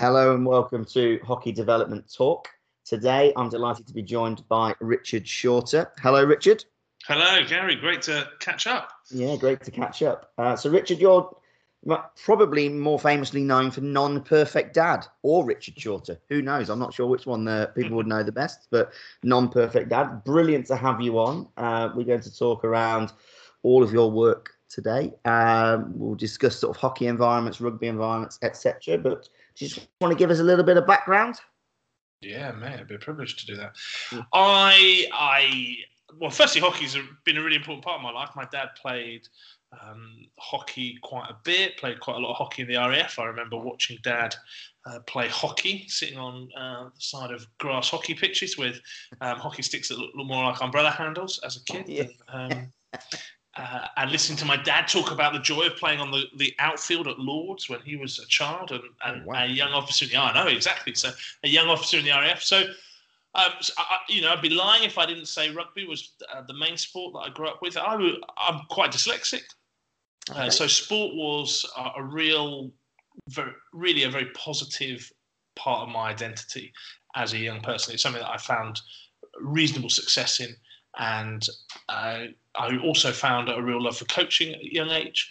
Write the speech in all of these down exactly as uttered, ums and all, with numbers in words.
Hello and welcome to Hockey Development Talk. Today, I'm delighted to be joined by Richard Shorter. Hello, Richard. Hello, Gary. Great to catch up. Yeah, great to catch up. Uh, so, Richard, you're probably more famously known for Non-Perfect Dad or Richard Shorter. Who knows? I'm not sure which one the people would know the best, but Non-Perfect Dad. Brilliant to have you on. Uh, we're going to talk around all of your work today. Um, we'll discuss sort of hockey environments, rugby environments, et cetera. But do you just want to give us a little bit of background? Yeah, mate, it'd be a privilege to do that. Yeah. I, I, well, firstly, hockey's been a really important part of my life. My dad played um, hockey quite a bit, played quite a lot of hockey in the R A F. I remember watching Dad uh, play hockey, sitting on uh, the side of grass hockey pitches with um, hockey sticks that look more like umbrella handles as a kid. Yeah. And, um, Uh, and listening to my dad talk about the joy of playing on the, the outfield at Lords when he was a child and, and Oh, wow. a young officer in the, I know, exactly. So a young officer in the R A F. So, um, so I, you know, I'd be lying if I didn't say rugby was uh, the main sport that I grew up with. I, I'm quite dyslexic. Okay. Uh, so sport was a, a real, very, really a very positive part of my identity as a young person. It's something that I found reasonable success in. And uh, I also found a real love for coaching at a young age.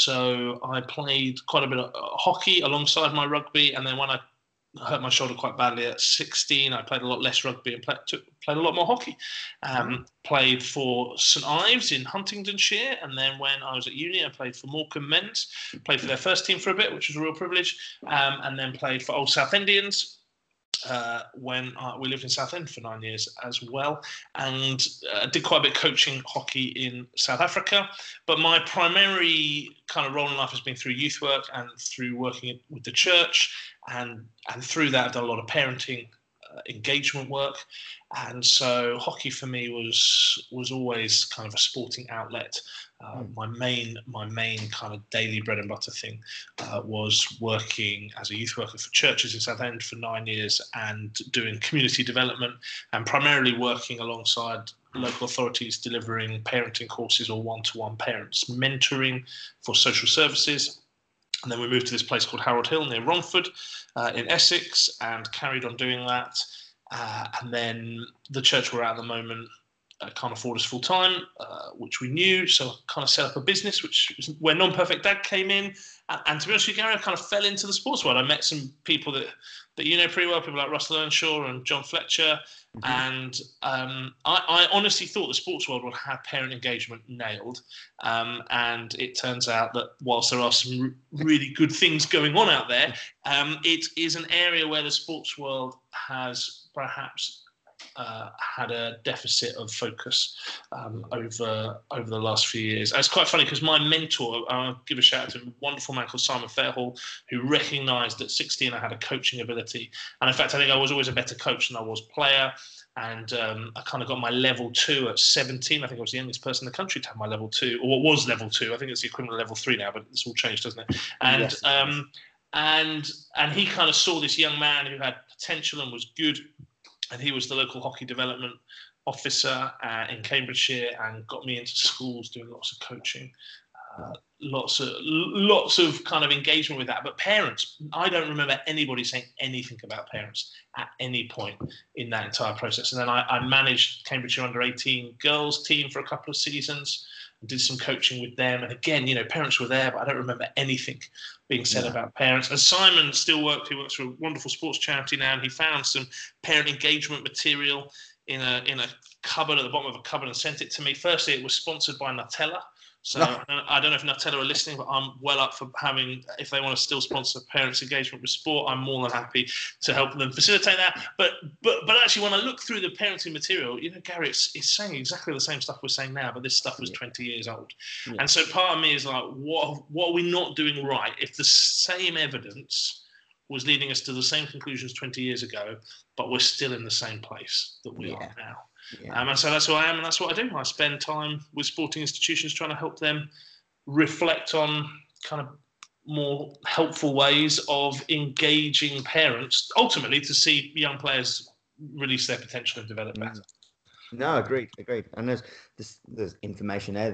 So I played quite a bit of hockey alongside my rugby. And then when I hurt my shoulder quite badly at sixteen, I played a lot less rugby and play, took, played a lot more hockey. Um, mm-hmm. Played for St Ives in Huntingdonshire. And then when I was at uni, I played for Morecambe Men's. Played for their first team for a bit, which was a real privilege. Um, and then played for Old Southendians. Uh, when uh, we lived in Southend for nine years as well, and uh, did quite a bit of coaching hockey in South Africa. But my primary kind of role in life has been through youth work and through working with the church, and and through that I've done a lot of parenting uh, engagement work. And so hockey for me was was always kind of a sporting outlet. Uh, mm. My main my main kind of daily bread and butter thing uh, was working as a youth worker for churches in Southend for nine years and doing community development and primarily working alongside local authorities delivering parenting courses or one-to-one parents mentoring for social services. And then we moved to this place called Harold Hill near Romford uh, in Essex and carried on doing that. Uh, and then the church we're at at the moment uh, can't afford us full time, uh, which we knew. So I kind of set up a business, which was where Non-Perfect Dad came in. And, and to be honest with you, Gary, I kind of fell into the sports world. I met some people that, that you know pretty well, people like Russell Earnshaw and John Fletcher. Mm-hmm. And um, I, I honestly thought the sports world would have parent engagement nailed. Um, and it turns out that whilst there are some r- really good things going on out there, um, it is an area where the sports world has perhaps uh, had a deficit of focus um, over over the last few years. And it's quite funny because my mentor, I'll give a shout out to a wonderful man called Simon Fairhall, who recognised at sixteen I had a coaching ability. And in fact, I think I was always a better coach than I was player. And um, I kind of got my level two at seventeen. I think I was the youngest person in the country to have my level two, or what was level two. I think it's the equivalent of level three now, but it's all changed, doesn't it? And yes, it um, and and he kind of saw this young man who had potential and was good. And he was the local hockey development officer uh, in Cambridgeshire and got me into schools doing lots of coaching, uh, lots of lots of kind of engagement with that. But parents, I don't remember anybody saying anything about parents at any point in that entire process. And then I, I managed Cambridgeshire under eighteen girls team for a couple of seasons. Did some coaching with them. And again, you know, parents were there, but I don't remember anything being said yeah. about parents. And Simon still worked, he works for a wonderful sports charity now, and he found some parent engagement material in a in a cupboard at the bottom of a cupboard and sent it to me. Firstly, it was sponsored by Nutella. So no. I don't know if Nutella are listening, but I'm well up for having, if they want to still sponsor parents' engagement with sport, I'm more than happy to help them facilitate that. But but but actually, when I look through the parenting material, you know, Gary, it's, it's saying exactly the same stuff we're saying now, but this stuff was yeah. twenty years old. Yeah. And so part of me is like, what what are we not doing right if the same evidence was leading us to the same conclusions twenty years ago, but we're still in the same place that we yeah. are now? Yeah. Um, and so that's who I am, and that's what I do. I spend time with sporting institutions trying to help them reflect on kind of more helpful ways of engaging parents, ultimately to see young players release their potential and develop better. No, agreed, agreed. And there's, there's there's information there that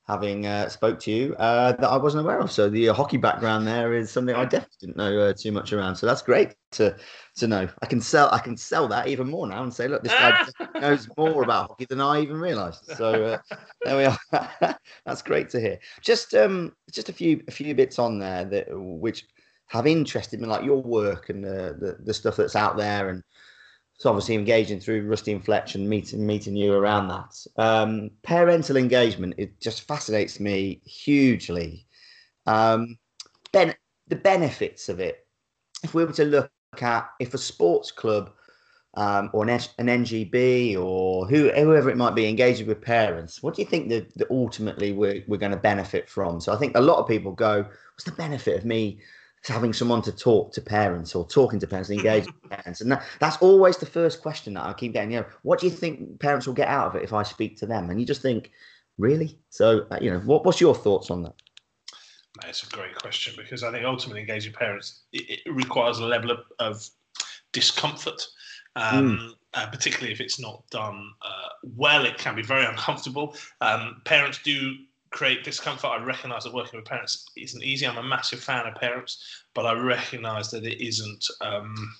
having uh, spoke to you uh, that I wasn't aware of. So the uh, hockey background there is something I definitely didn't know uh, too much around. So that's great to to know. I can sell I can sell that even more now and say, look, this guy knows more about hockey than I even realised. So uh, there we are. That's great to hear. Just um just a few a few bits on there that which have interested me, like your work and the the, the stuff that's out there, and so obviously engaging through Rusty and Fletch and meeting meeting you around that. Um, parental engagement, it just fascinates me hugely. Um, ben, the benefits of it. If we were to look at if a sports club um, or an, an N G B or who, whoever it might be engaging with parents, what do you think that, that ultimately we're, we're going to benefit from? So I think a lot of people go, what's the benefit of me having someone to talk to parents or talking to parents and engaging with parents? And that, that's always the first question that I keep getting, you know, what do you think parents will get out of it if I speak to them? And you just think, really? So, uh, you know, what, what's your thoughts on that? It's a great question, because I think ultimately engaging parents, it, it requires a level of, of discomfort, um, mm. uh, particularly if it's not done uh, well. It can be very uncomfortable. Um, parents do create discomfort. I recognise that working with parents isn't easy. I'm a massive fan of parents, but I recognise that it isn't. Um,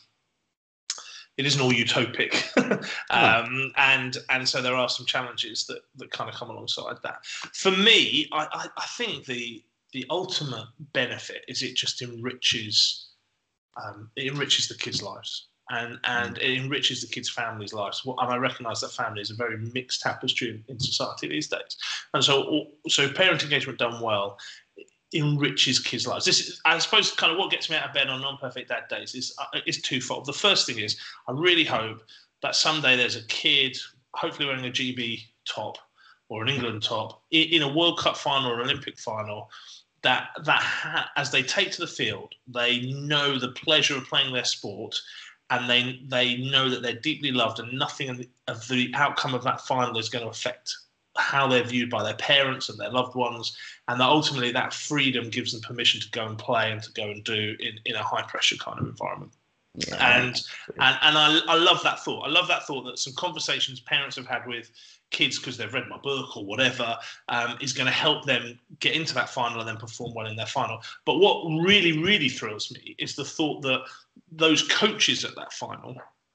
it isn't all utopic, um, and and so there are some challenges that that kind of come alongside that. For me, I, I, I think the the ultimate benefit is it just enriches um, it enriches the kids' lives. And and it enriches the kids' families' lives. Well, and I recognise that family is a very mixed tapestry in, in society these days. And so, so parent engagement done well enriches kids' lives. This is, I suppose, kind of what gets me out of bed on Non-Perfect Dad days is uh, is twofold. The first thing is I really hope that someday there's a kid, hopefully wearing a G B top or an England top, in, in a World Cup final or Olympic final, that that ha- as they take to the field, they know the pleasure of playing their sport. And they they know that they're deeply loved, and nothing of the, of the outcome of that final is going to affect how they're viewed by their parents and their loved ones. And that ultimately that freedom gives them permission to go and play and to go and do in, in a high pressure kind of environment. Yeah, and, and and I, I love that thought. I love that thought that some conversations parents have had with kids because they've read my book or whatever um, is going to help them get into that final and then perform well in their final. But what really, really thrills me is the thought that those coaches at that final,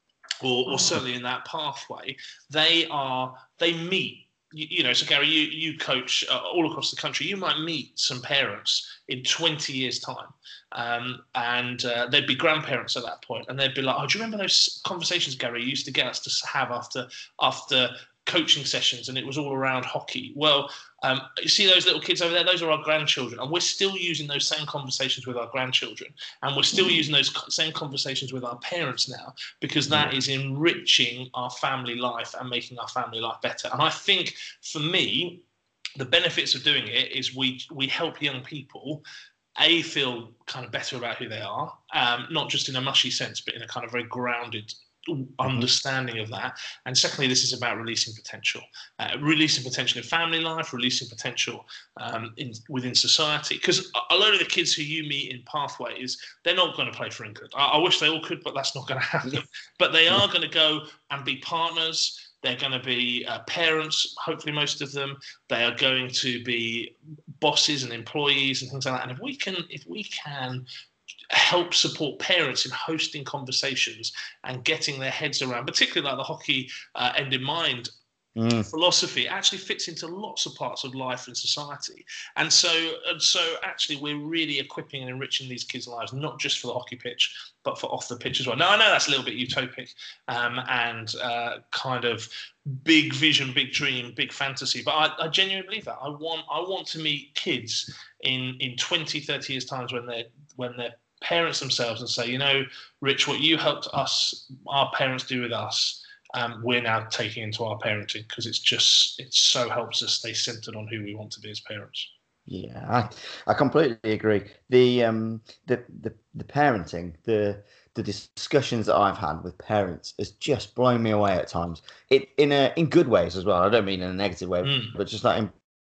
or, or certainly in that pathway, they are they meet. You, you know, so Gary, you you coach uh, all across the country. You might meet some parents in twenty years' time, um, and uh, they'd be grandparents at that point, and they'd be like, "Oh, do you remember those conversations, Gary, you used to get us to have after after coaching sessions, and it was all around hockey?" Well, um, you see those little kids over there? Those are our grandchildren, and we're still using those same conversations with our grandchildren, and we're still using those same conversations with our parents now, because that is enriching our family life and making our family life better. And I think for me, the benefits of doing it is we we help young people a feel kind of better about who they are, um, not just in a mushy sense, but in a kind of very grounded understanding of that. And secondly, this is about releasing potential, uh, releasing potential in family life, releasing potential um, in within society. Because a lot of the kids who you meet in pathways, they're not going to play for England. I, I wish they all could, but that's not going to happen. But they are going to go and be partners. They're going to be uh, parents, hopefully most of them. They are going to be bosses and employees and things like that. And if we can, if we can help support parents in hosting conversations and getting their heads around, particularly like the hockey uh, end in mind mm. philosophy, actually fits into lots of parts of life and society. And so, and so actually we're really equipping and enriching these kids' lives, not just for the hockey pitch, but for off the pitch as well. Now, I know that's a little bit utopic um, and uh, kind of big vision, big dream, big fantasy, but I, I genuinely believe that. I want I want to meet kids in, in twenty, thirty years' times when they're, when they're parents themselves and say, you know, Rich, what you helped us, our parents do with us, um, we're now taking into our parenting, because it's just, it so helps us stay centered on who we want to be as parents. Yeah, I, I completely agree. The um the, the the parenting, the the discussions that I've had with parents has just blown me away at times. It in a in good ways as well. I don't mean in a negative way, mm. but just like in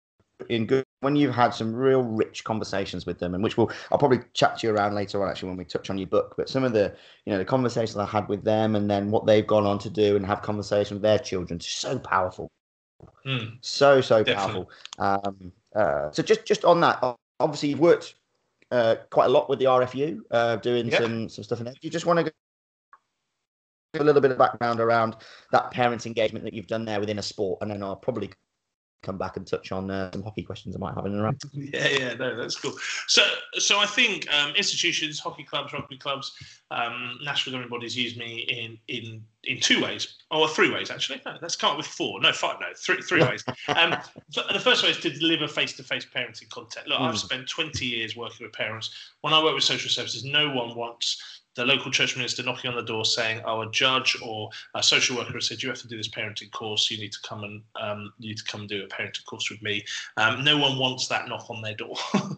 in good, when you've had some real rich conversations with them, and which we'll I'll probably chat to you around later on actually when we touch on your book. But some of the you know the conversations I had with them, and then what they've gone on to do and have conversations with their children, is so powerful, mm. so so Definitely. powerful. Um, Uh, so just just on that, obviously you've worked uh, quite a lot with the R F U, uh, doing Yeah. some some stuff in there. Do you just want to give a little bit of background around that parent engagement that you've done there within a sport, and then I'll probably come back and touch on uh, some hockey questions I might have in and around. Yeah, yeah, no, that's cool. So, so I think um, institutions, hockey clubs, rugby clubs, um, national governing bodies use me in in in two ways, or three ways actually. No, let's come up with four. No, five. No, three three ways. Um, the first way is to deliver face-to-face parenting content. Look, mm. I've spent twenty years working with parents. When I work with social services, no one wants the local church minister knocking on the door saying, "Oh, a judge or a social worker has said you have to do this parenting course. You need to come and um, you need to come and do a parenting course with me." Um, no one wants that knock on their door.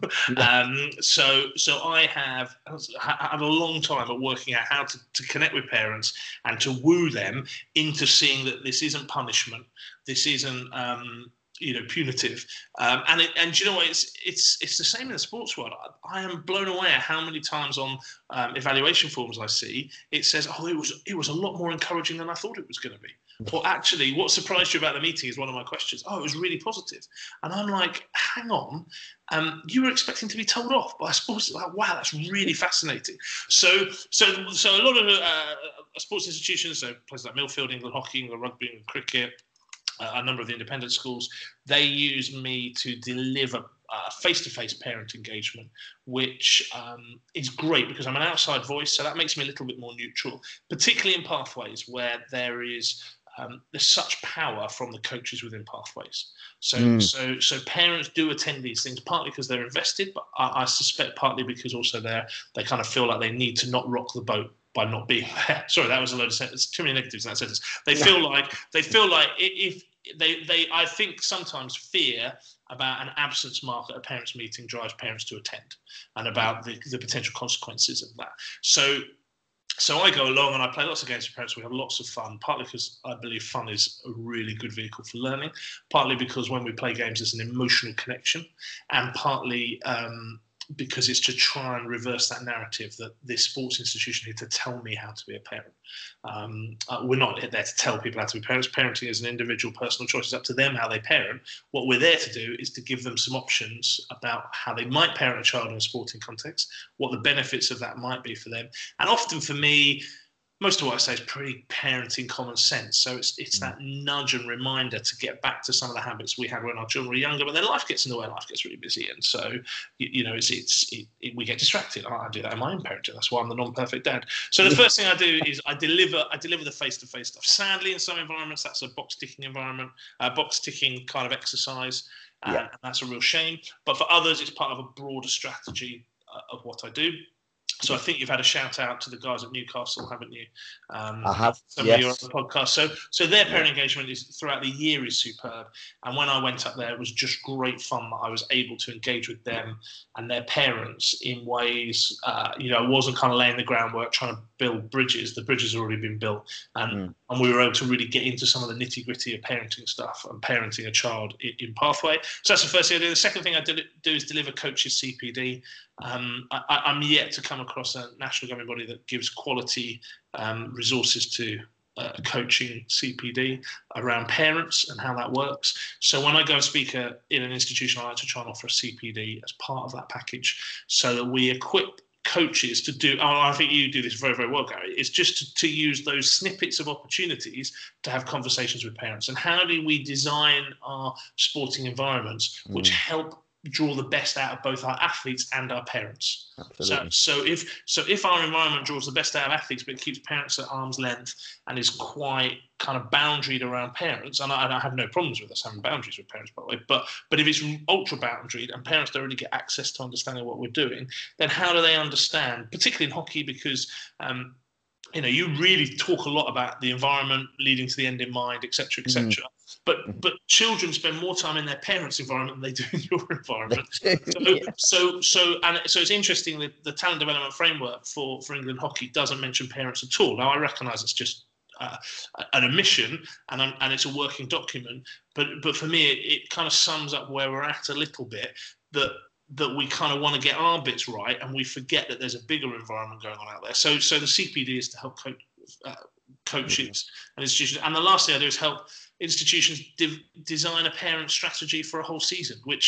um, so, so I have had a long time at working out how to, to connect with parents and to woo them into seeing that this isn't punishment. This isn't. Um, you know, punitive, um, and it, and you know what? It's it's it's the same in the sports world. I, I am blown away at how many times on um, evaluation forms I see it says, "Oh, it was it was a lot more encouraging than I thought it was going to be." Or actually, what surprised you about the meeting is one of my questions. Oh, it was really positive, and I'm like, hang on, um, you were expecting to be told off by a sports? Like, wow, that's really fascinating. So so so a lot of uh, sports institutions, so places like Millfield, England Hockey, England Rugby, England Cricket. Uh, a number of the independent schools, they use me to deliver uh, face-to-face parent engagement, which um, is great because I'm an outside voice, so that makes me a little bit more neutral, particularly in Pathways where there is um, there's such power from the coaches within Pathways. So, mm. so, so parents do attend these things partly because they're invested, but I, I suspect partly because also they they kind of feel like they need to not rock the boat by not being there. Sorry, that was a load of sentences. Too many negatives in that sentence. They yeah. feel like they feel like if they they I think sometimes fear about an absence mark at a parents' meeting drives parents to attend, and about the, the potential consequences of that. So so I go along and I play lots of games with parents. We have lots of fun, partly because I believe fun is a really good vehicle for learning, partly because when we play games there's an emotional connection, and partly um, because it's to try and reverse that narrative that this sports institution here to tell me how to be a parent. Um, uh, we're not there to tell people how to be parents. Parenting is an individual personal choice. It's up to them how they parent. What we're there to do is to give them some options about how they might parent a child in a sporting context, what the benefits of that might be for them. And often for me, most of what I say is pretty parenting common sense. So it's it's that nudge and reminder to get back to some of the habits we had when our children were younger, but then life gets in the way, life gets really busy. And so, you, you know, it's it's it, it, we get distracted. I, I do that in my own parenting. That's why I'm the non-perfect dad. So the first thing I do is I deliver I deliver the face-to-face stuff. Sadly, in some environments, that's a box ticking environment, a box ticking kind of exercise. And, yeah. and that's a real shame. But for others, it's part of a broader strategy uh, of what I do. So I think you've had a shout out to the guys at Newcastle, haven't you? Um, I have. Some yes. of you on the podcast. So, so their parent yeah. engagement is throughout the year is superb. And when I went up there, it was just great fun that I was able to engage with them and their parents in ways. Uh, you know, I wasn't kind of laying the groundwork trying to build bridges. The bridges had already been built, and mm. and we were able to really get into some of the nitty gritty of parenting stuff and parenting a child in, in Pathway. So that's the first thing I do. The second thing I do, do is deliver coaches C P D. Um, I, I'm yet to come across a national governing body that gives quality um, resources to uh, coaching C P D around parents and how that works. So when I go and speak uh, in an institution, I like to try and offer a C P D as part of that package so that we equip coaches to do, oh, I think you do this very, very well, Gary, it's just to, to use those snippets of opportunities to have conversations with parents. And how do we design our sporting environments which mm. help draw the best out of both our athletes and our parents? Absolutely. So, so if so, if our environment draws the best out of athletes, but it keeps parents at arm's length and is quite kind of boundaried around parents, and I, and I have no problems with us having boundaries with parents, by the way. But but if it's ultra boundaried and parents don't really get access to understanding what we're doing, then how do they understand? Particularly in hockey, because um, you know, you really talk a lot about the environment leading to the end in mind, et cetera, et cetera. Mm. But but children spend more time in their parents' environment than they do in your environment. So yeah. so so and so it's interesting that the talent development framework for, for England hockey doesn't mention parents at all. Now I recognise it's just uh, an omission and I'm, and it's a working document. But but for me, it, it kind of sums up where we're at a little bit. That. that we kind of want to get our bits right and we forget that there's a bigger environment going on out there. So so the C P D is to help coach, uh, coaches and institutions. And the last thing I do is help institutions de- design a parent strategy for a whole season, which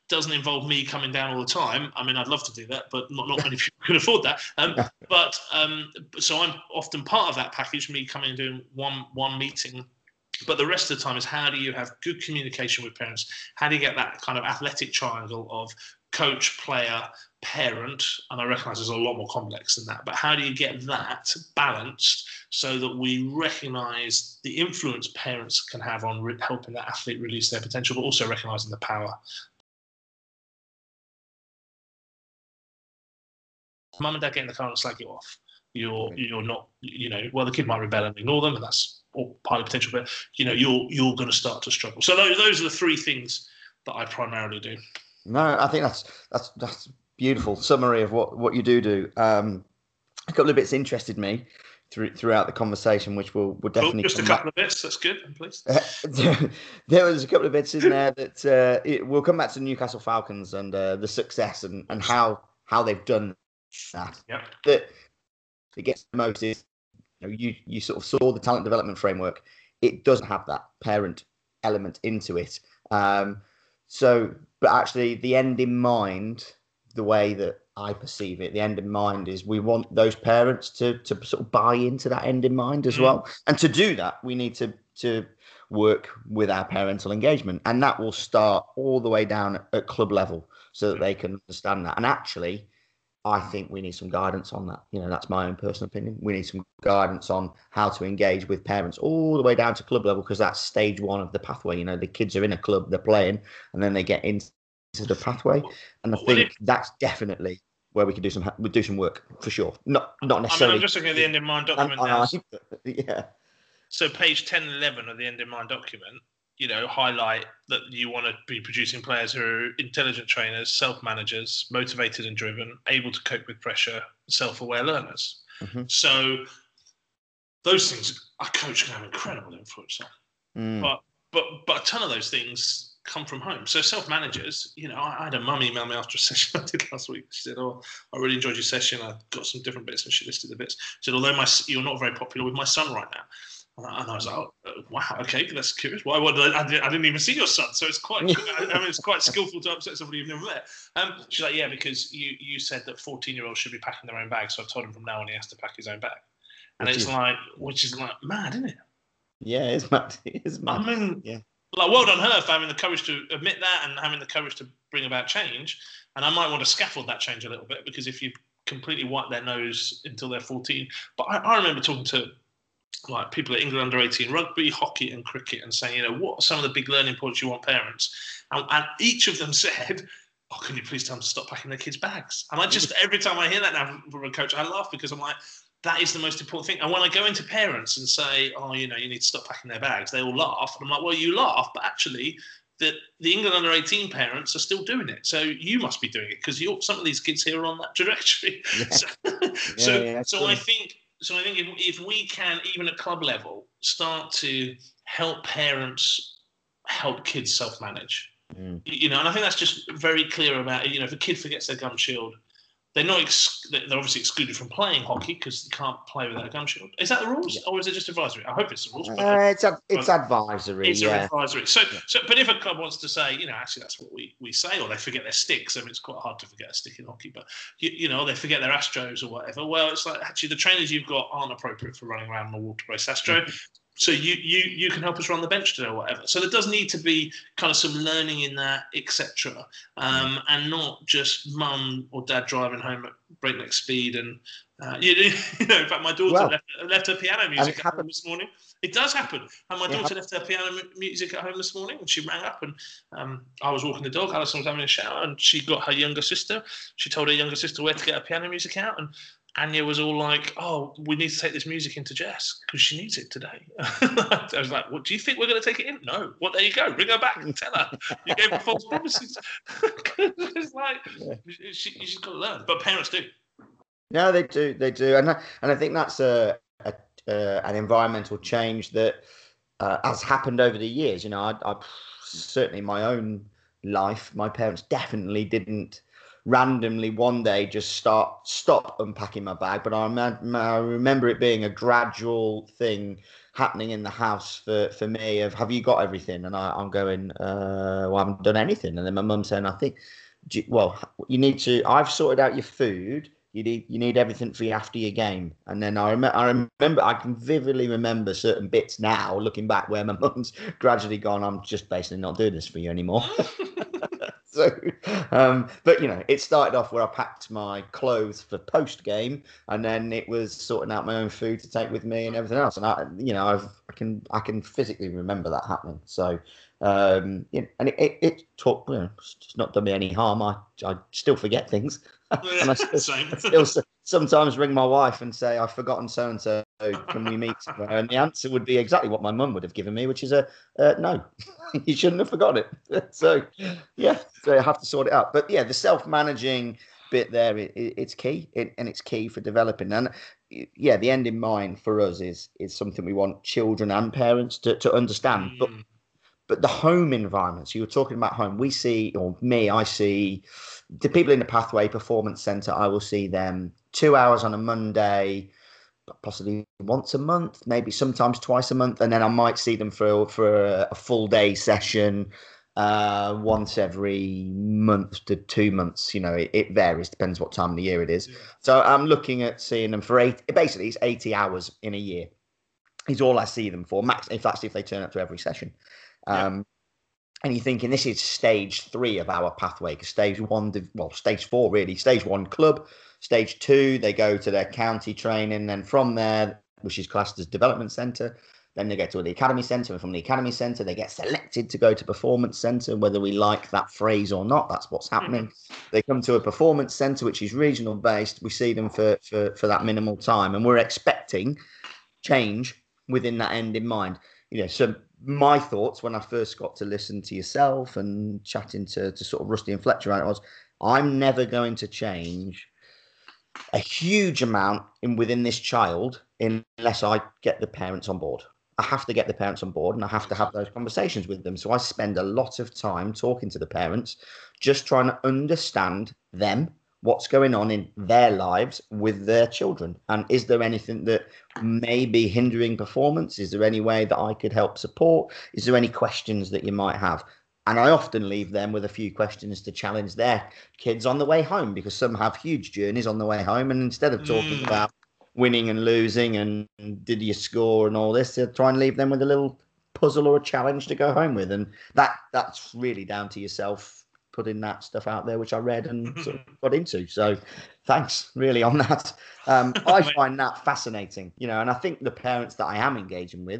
doesn't involve me coming down all the time. I mean, I'd love to do that, but not, not many people can afford that. Um, but um, so I'm often part of that package, me coming and doing one one meeting. But the rest of the time is how do you have good communication with parents? How do you get that kind of athletic triangle of coach, player, parent? And I recognise there's a lot more complex than that. But how do you get that balanced so that we recognise the influence parents can have on re- helping that athlete release their potential, but also recognising the power? Mum and dad get in the car and slag you off. You're you're not, you know, well, the kid might rebel and ignore them, and that's all part of potential, but, you know, you're you're going to start to struggle. So those, those are the three things that I primarily do. No, I think that's that's that's beautiful summary of what, what you do do. Um, a couple of bits interested me through, throughout the conversation, which will will definitely oh, just a couple back. of bits. That's good, please. There was a couple of bits in there that uh, it, we'll come back to the Newcastle Falcons and uh, the success and, and how how they've done that. Yep. That it gets the most is, you know, you you sort of saw the talent development framework. It doesn't have that parent element into it. Um, so, but actually, the end in mind, the way that I perceive it, the end in mind is we want those parents to to sort of buy into that end in mind as mm. well. And to do that, we need to to work with our parental engagement, and that will start all the way down at, at club level, so that they can understand that. And actually, I think we need some guidance on that. You know, that's my own personal opinion. We need some guidance on how to engage with parents all the way down to club level, because that's stage one of the pathway. You know, the kids are in a club, they're playing, and then they get into the pathway. And I think that's definitely where we could do some we do some work for sure. Not not necessarily. I mean, I'm just looking at the end in mind document now. Yeah. So page ten and eleven of the end in mind document, you know, highlight that you want to be producing players who are intelligent trainers, self-managers, motivated and driven, able to cope with pressure, self-aware learners. Mm-hmm. So those things a coach can have incredible influence on. Mm. But but but a ton of those things come from home. So self-managers, you know, I, I had a mum email me after a session I did last week. She said, "Oh, I really enjoyed your session. I got some different bits," and she listed the bits. She said, "Although my you're not very popular with my son right now." And I was like, oh, wow, okay, that's curious. Why? Well, I, didn't, I didn't even see your son, so it's quite. I mean, it's quite skillful to upset somebody you've never met. Um, she's like, yeah, because you, you said that fourteen-year-olds should be packing their own bags, so I've told him from now on he has to pack his own bag. And which it's is, like, which is like mad, isn't it? Yeah, it's mad. It's mad. I mean, yeah. Like, well done her for having the courage to admit that and having the courage to bring about change. And I might want to scaffold that change a little bit, because if you completely wipe their nose until they're fourteen, but I, I remember talking to like people at England under eighteen rugby, hockey and cricket, and saying, you know, what are some of the big learning points you want parents? And, and each of them said, oh, can you please tell them to stop packing their kids' bags? And I just, every time I hear that now from a coach, I laugh, because I'm like, that is the most important thing. And when I go into parents and say, oh, you know, you need to stop packing their bags, they all laugh. And I'm like, well, you laugh, but actually the, the England under eighteen parents are still doing it. So you must be doing it, because you're some of these kids here are on that trajectory. Yeah. So, yeah, so, yeah, so I think, So I think if, if we can, even at club level, start to help parents help kids self-manage, mm. you know, and I think that's just very clear about, you know, if a kid forgets their gum shield, they're not ex- they're obviously excluded from playing hockey because you can't play without a gum shield. Is that the rules, yeah. or is it just advisory? I hope it's the rules. But uh, it's a, it's but advisory. It's yeah. advisory. So, yeah. so, but if a club wants to say, you know, actually that's what we, we say, or they forget their sticks. I mean, it's quite hard to forget a stick in hockey, but you, you know, they forget their Astros or whatever. Well, it's like, actually the trainers you've got aren't appropriate for running around in a water-based Astro. Mm-hmm. So you, you you can help us run the bench today or whatever. So there does need to be kind of some learning in that, et cetera, um, and not just mum or dad driving home at breakneck speed. And uh, you, you know, in fact, my daughter well, left, left her piano music at home this morning. It does happen. And my daughter left her piano music at home this morning, and she rang up, and um, I was walking the dog. Alison was having a shower, and she got her younger sister. She told her younger sister where to get her piano music out, and Anya was all like, oh, we need to take this music into Jess because she needs it today. I was like, what, do you think we're going to take it in? No. Well, there you go. Ring her back and tell her. You gave her false promises. It's like, yeah. she, she's got to learn. But parents do. No, they do. They do. And I, and I think that's a, a uh, an environmental change that uh, has happened over the years. You know, I, I certainly in my own life, my parents definitely didn't randomly one day just start stop unpacking my bag, but I, I remember it being a gradual thing happening in the house for, for me of, have you got everything? And I, I'm going, uh, well, I haven't done anything. And then my mum saying, I think, do you- well, you need to, I've sorted out your food. You need, you need everything for you after your game. And then I, rem- I remember, I can vividly remember certain bits now, looking back, where my mum's gradually gone, I'm just basically not doing this for you anymore. So, um, but you know, it started off where I packed my clothes for post game, and then it was sorting out my own food to take with me and everything else. And I, you know, I've, I can I can physically remember that happening. So, um, you know, and it, it, it took, you know, it's not done me any harm. I I still forget things, and I still, Same. I still s- sometimes ring my wife and say I've forgotten so and so. Can we meet somewhere? And the answer would be exactly what my mum would have given me, which is a uh, no. You shouldn't have forgotten it. So, yeah, so you have to sort it out. But yeah, the self-managing bit there, it, it, it's key, it, and it's key for developing. And yeah, the end in mind for us is is something we want children and parents to, to understand. But Mm. but the home environment. So you were talking about home. We see, or me, I see the people in the Pathway Performance Centre. I will see them two hours on a Monday, possibly once a month, maybe sometimes twice a month, and then I might see them for for a, a full day session uh, once every month to two months. You know, it, it varies, depends what time of the year it is. Yeah. So I'm looking at seeing them for eight. Basically, it's eighty hours in a year. Is all I see them for. Max, if that's if they turn up to every session. Yeah. Um, and you're thinking this is stage three of our pathway, because stage one, well, stage four really. Stage one, club. Stage two, they go to their county training. Then from there, which is classed as development centre, then they get to the academy centre. And from the academy centre, they get selected to go to performance centre, whether we like that phrase or not. That's what's happening. Mm-hmm. They come to a performance centre, which is regional based. We see them for, for, for that minimal time. And we're expecting change within that end in mind. You know, so my thoughts when I first got to listen to yourself and chatting to, to sort of Rusty and Fletcher around it was, I'm never going to change a huge amount in within this child unless I get the parents on board. I have to get the parents on board, and I have to have those conversations with them. So I spend a lot of time talking to the parents, just trying to understand them, what's going on in their lives with their children. And is there anything that may be hindering performance? Is there any way that I could help support? Is there any questions that you might have? And I often leave them with a few questions to challenge their kids on the way home, because some have huge journeys on the way home. And instead of talking Mm. about winning and losing and did you score and all this, to try and leave them with a little puzzle or a challenge to go home with. And that that's really down to yourself putting that stuff out there, which I read and sort of got into. So thanks really on that. Um, I find that fascinating, you know, and I think the parents that I am engaging with,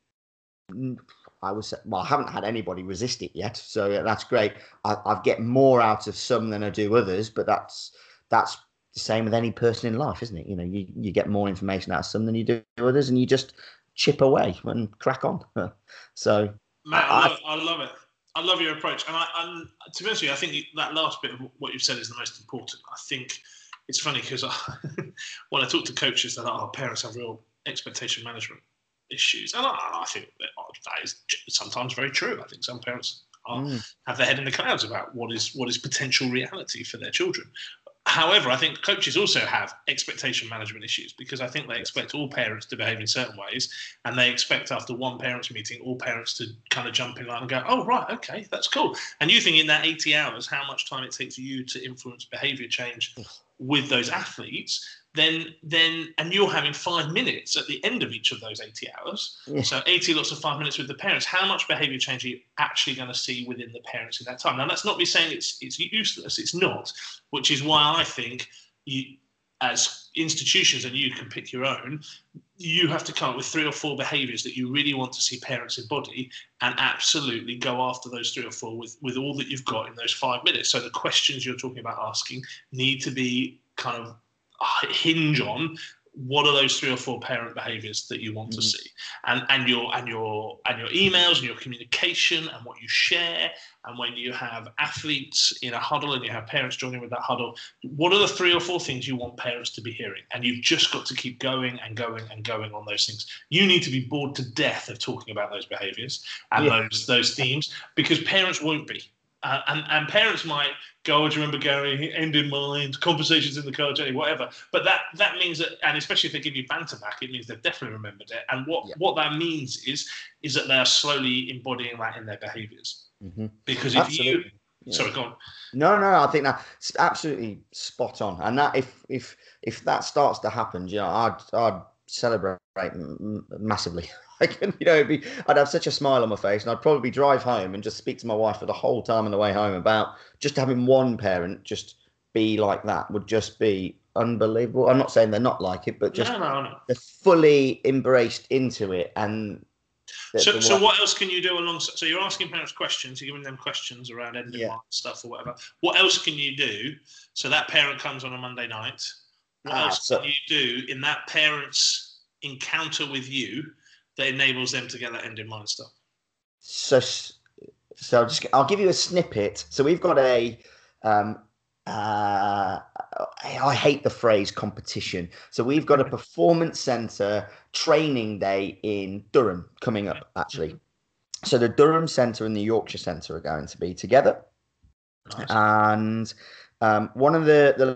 I was well, I haven't had anybody resist it yet, so that's great. I, I get more out of some than I do others, but that's that's the same with any person in life, isn't it? You know, you, you get more information out of some than you do others, and you just chip away and crack on. So, Mate, I, I, love, I love it. I love your approach, and I, and to be honest with you, I think that last bit of what you've said is the most important. I think it's funny because when I talk to coaches, they're like, "Oh, parents have real expectation management issues," and I, I think that, that is sometimes very true. I think some parents are, mm. have their head in the clouds about what is what is potential reality for their children. However, I think coaches also have expectation management issues, because I think they expect all parents to behave in certain ways, and they expect after one parents' meeting, all parents to kind of jump in line and go, "Oh, right, okay, that's cool." And you think in that eighty hours, how much time it takes you to influence behaviour change with those athletes, then, then, and you're having five minutes at the end of each of those eighty hours. Yeah. So eighty lots of five minutes with the parents. How much behaviour change are you actually going to see within the parents in that time? Now, that's not me saying it's it's useless. It's not, which is why I think you, as institutions, and you can pick your own, you have to come up with three or four behaviours that you really want to see parents embody, and absolutely go after those three or four with, with all that you've got in those five minutes. So the questions you're talking about asking need to be kind of hinge on what are those three or four parent behaviours that you want mm-hmm. to see, and and your and your and your emails and your communication and what you share, and when you have athletes in a huddle and you have parents joining with that huddle, what are the three or four things you want parents to be hearing? And you've just got to keep going and going and going on those things. You need to be bored to death of talking about those behaviours and yeah. those those themes, because parents won't be. Uh, and, and parents might go, oh, do you remember Gary, end in mind, conversations in the car journey, whatever. But that, that means that, and especially if they give you banter back, it means they've definitely remembered it. And what, Yeah. what that means is, is that they are slowly embodying that in their behaviours. Mm-hmm. Because if Absolutely. you... Yeah. Sorry, go on. No, no, I think that's absolutely spot on. And that if if if that starts to happen, you know, I'd I'd celebrate m- massively. Like, you know, it'd be, I'd have such a smile on my face, and I'd probably drive home and just speak to my wife for the whole time on the way home about just having one parent just be like that would just be unbelievable. I'm not saying they're not like it, but just no, no, no. they're fully embraced into it. And so, so what else can you do alongside? So you're asking parents questions, you're giving them questions around end of Yeah. life stuff or whatever. What else can you do? So that parent comes on a Monday night. What Ah, else so- can you do in that parent's encounter with you that enables them to get that end in mind stuff? So, so I'll just I'll give you a snippet. So we've got a. Um, uh, I hate the phrase competition. So we've got a performance center training day in Durham coming up, actually. So the Durham Centre and the Yorkshire Centre are going to be together. Nice. And um, one of the, the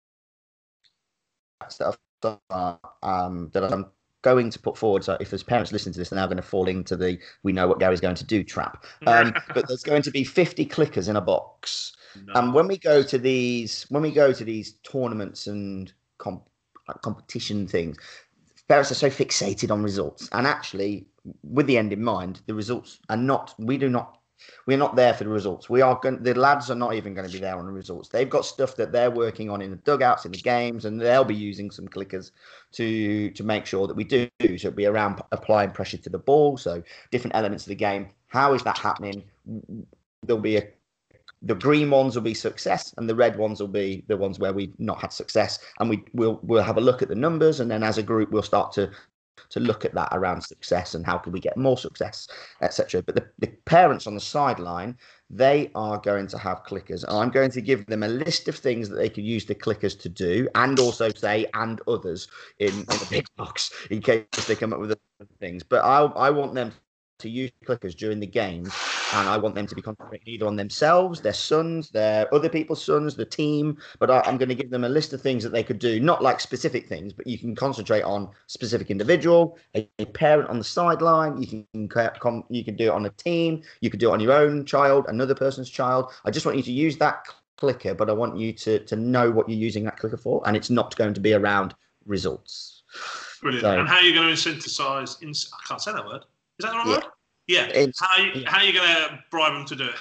that, I've, um, that I'm going to put forward, so if there's parents listening to this, they're now going to fall into the we know what Gary's going to do trap. Um, but there's going to be fifty clickers in a box. No. And when we go to these, when we go to these tournaments and comp, like competition things, parents are so fixated on results. And actually, with the end in mind, the results are not. We do not. We're not there for the results. We are going. The lads are not even going to be there on the results. They've got stuff that they're working on in the dugouts, in the games, and they'll be using some clickers to to make sure that we do. So it'll be around applying pressure to the ball. So different elements of the game. How is that happening? There'll be a. The green ones will be success, and the red ones will be the ones where we've not had success. And we will we'll have a look at the numbers, and then as a group, we'll start to to look at that around success and how can we get more success, et cetera. But the, the parents on the sideline, they are going to have clickers. I'm going to give them a list of things that they could use the clickers to do, and also say and others in, in a big box in case they come up with other things. But I I want them to use clickers during the games, and I want them to be concentrating either on themselves, their sons, their other people's sons, the team. But I, I'm going to give them a list of things that they could do, not like specific things, but you can concentrate on specific individual, a, a parent on the sideline. You can you can do it on a team. You could do it on your own child, another person's child. I just want you to use that clicker, but I want you to to know what you're using that clicker for, and it's not going to be around results. Brilliant. So, and how are you going to incentivize? In, I can't say that word. Is that the right yeah. word? Yeah. It's, how are you, yeah. how are you going to bribe them to do it?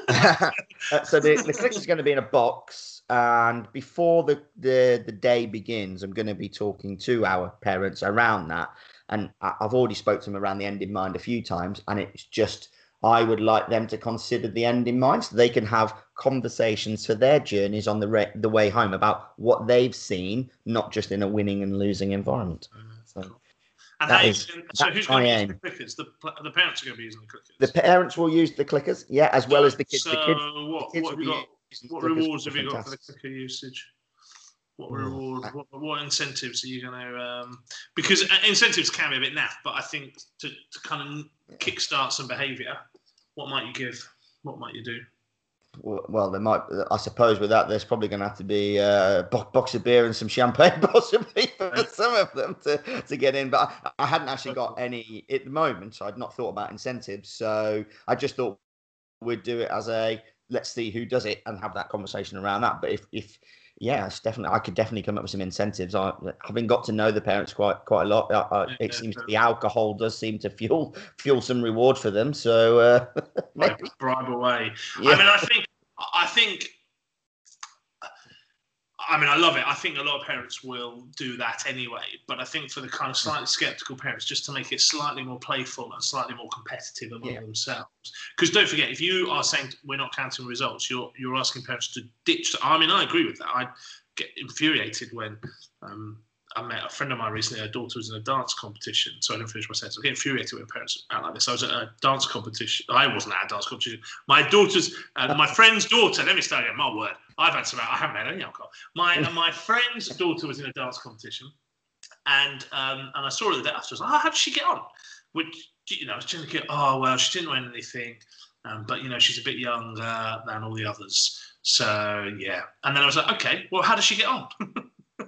uh, so the, the clicker is going to be in a box, and before the, the, the day begins, I'm going to be talking to our parents around that. And I, I've already spoke to them around the end in mind a few times, and it's just I would like them to consider the end in mind so they can have conversations for their journeys on the re- the way home about what they've seen, not just in a winning and losing environment. So. Cool. And That how is, you, so who's going to be using the clickers? The, the parents are going to be using the clickers. The parents will use the clickers, yeah, as well as the kids. So the kids, what, the kids what have you got? What rewards have you got for the clicker usage? What Ooh. reward? What, what incentives are you going to? Um, because incentives can be a bit naff, but I think to, to kind of yeah. kickstart some behaviour, what might you give? What might you do? Well, there might. I suppose with that, there's probably going to have to be a box of beer and some champagne, possibly for yeah. some of them to, to get in. But I, I hadn't actually got any at the moment. So I'd not thought about incentives. So I just thought we'd do it as a let's see who does it and have that conversation around that. But if, if yeah, it's definitely I could definitely come up with some incentives. I having got to know the parents quite quite a lot. I, I, it seems the alcohol does seem to fuel fuel some reward for them. So uh, maybe bribe away. Yeah. I mean, I think I think. I mean, I love it. I think a lot of parents will do that anyway. But I think for the kind of slightly sceptical parents, just to make it slightly more playful and slightly more competitive among yeah. themselves. Because don't forget, if you are saying we're not counting results, you're you're asking parents to ditch. I mean, I agree with that. I get infuriated when um, I met a friend of mine recently. Her daughter was in a dance competition. So I didn't finish my sentence. I get infuriated when parents out like this. I was at a dance competition. I wasn't at a dance competition. My daughter's, uh, my friend's daughter. Let me start again. My word. I've had some. I haven't had any alcohol. My uh, my friend's daughter was in a dance competition, and um, and I saw her the day after. I was like, oh, how did she get on? Which you know, I was trying to get. Oh well, she didn't win anything. Um, but, you know, she's a bit younger than all the others. So, yeah. And then I was like, okay, well, how does she get on? and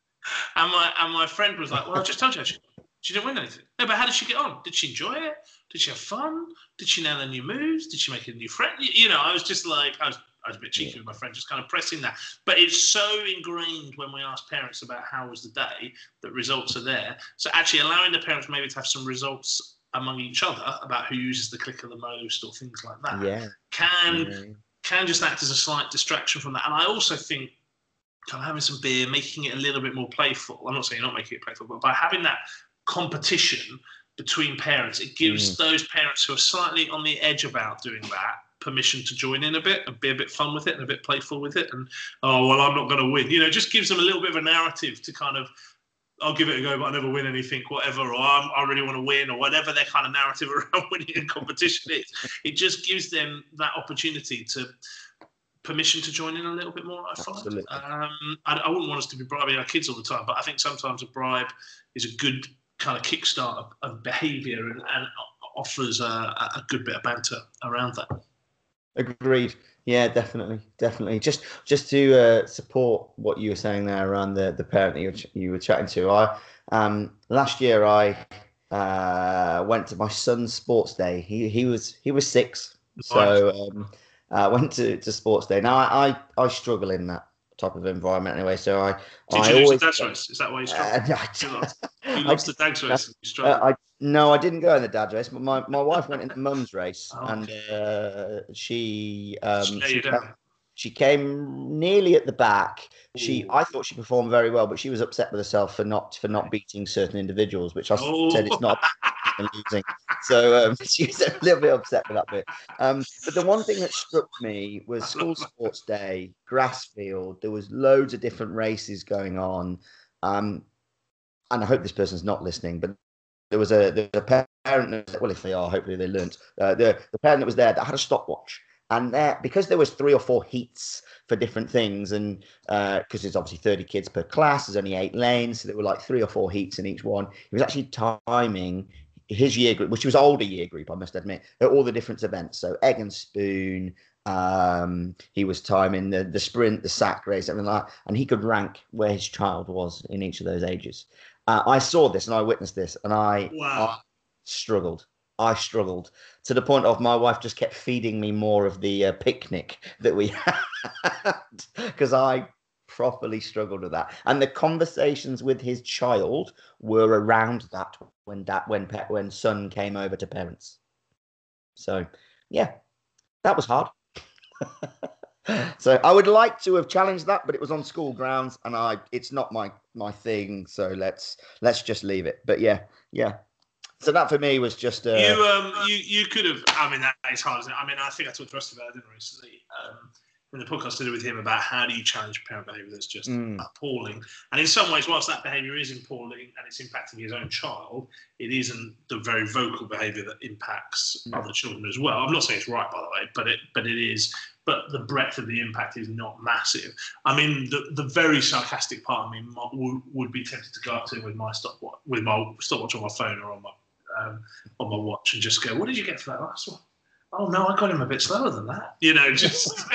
my and my friend was like, well, I just told you, she, she didn't win anything. No, but how did she get on? Did she enjoy it? Did she have fun? Did she know the new moves? Did she make a new friend? You know, I was just like, I was, I was a bit cheeky yeah. with my friend, just kind of pressing that. But it's so ingrained when we ask parents about how was the day that results are there. So actually allowing the parents maybe to have some results among each other about who uses the clicker the most or things like that yeah. can yeah. can just act as a slight distraction from that. And I also think kind of having some beer, making it a little bit more playful. I'm not saying you're not making it playful, but by having that competition between parents, it gives mm. those parents who are slightly on the edge about doing that permission to join in a bit and be a bit fun with it and a bit playful with it. And, oh, well, I'm not going to win. You know, it just gives them a little bit of a narrative to kind of, I'll give it a go, but I never win anything, whatever, or I'm, I really want to win, or whatever their kind of narrative around winning in competition is. It just gives them that opportunity to permission to join in a little bit more, I find. Absolutely. Um, I, I wouldn't want us to be bribing our kids all the time, but I think sometimes a bribe is a good kind of kickstart of, of behaviour and, and offers a, a good bit of banter around that. Agreed. Yeah, definitely, definitely. Just, just to uh, support what you were saying there around the, the parent that you were, ch- you were chatting to. I um, last year I uh, went to my son's sports day. He he was he was six, so um, I went to, to sports day. Now I, I I struggle in that type of environment anyway. So I did I you lose always, the dad race? Is that why you struggled? Uh, you lost, you lost I, the dad race. And you struggled. Uh, I no, I didn't go in the dad race, but my, my wife went in the mum's race, oh, and uh, she um, she, she, came, she came nearly at the back. She, Ooh. I thought she performed very well, but she was upset with herself for not for not beating certain individuals, which I oh. said it's not losing. So um, she was a little bit upset with that bit. Um, but the one thing that struck me was school sports day, grass field. There was loads of different races going on, um, and I hope this person's not listening, but. There was a, there was a parent, well, if they are, hopefully they learnt. Uh, the, the parent that was there that had a stopwatch. And there, because there was three or four heats for different things, and because uh, there's obviously thirty kids per class, there's only eight lanes, so there were like three or four heats in each one. He was actually timing his year group, which was older year group, I must admit, at all the different events. So egg and spoon, um, he was timing the, the sprint, the sack race, everything like that. And he could rank where his child was in each of those ages. Uh, I saw this and I witnessed this, and I, wow. I struggled. I struggled to the point of my wife just kept feeding me more of the uh, picnic that we had because I properly struggled with that. And the conversations with his child were around that when that when when son came over to parents. So yeah, that was hard. So I would like to have challenged that, but it was on school grounds, and I it's not my my thing. So let's let's just leave it. But yeah, yeah. So that for me was just uh, you um you you could have. I mean, that is hard, isn't it? I mean, I think I talked to Rusty about it, didn't I, recently. Um, in the podcast I did with him about how do you challenge parent behaviour that's just mm. appalling. And in some ways, whilst that behaviour is appalling and it's impacting his own child, it isn't the very vocal behaviour that impacts mm. other children as well. I'm not saying it's right, by the way, but it but it is. But the breadth of the impact is not massive. I mean, the, the very sarcastic part of me would, would be tempted to go up to him with my stopwatch, with my stopwatch on my phone or on my um, on my watch and just go, "What did you get for that last one?" Oh no, I got him a bit slower than that. You know, just,